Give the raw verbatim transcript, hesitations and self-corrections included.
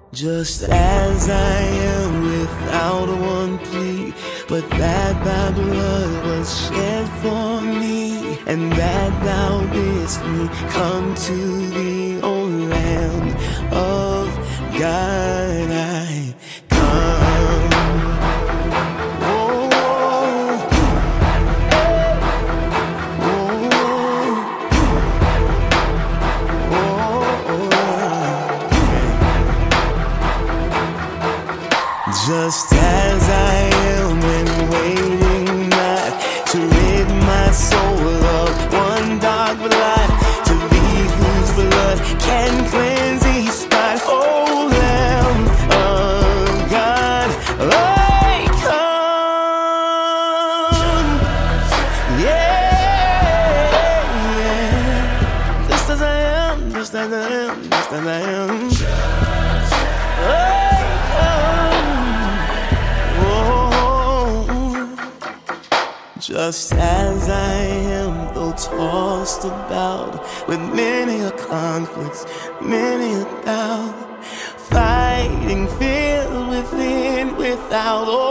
Just as I am without one plea, but that thy blood was shed for me, and that thou didst me come to thee, O Lamb of God, I come. Oh, oh, oh, oh, oh. Just as I am and waiting not to rid my soul of one dark blood, to thee whose blood can cleanse each spot, oh Lamb of God, I come. Yeah, yeah. Just as I am, just as I am, just as I am. I Just as I am, though tossed about with many a conflict, many a doubt, fighting filled within, without.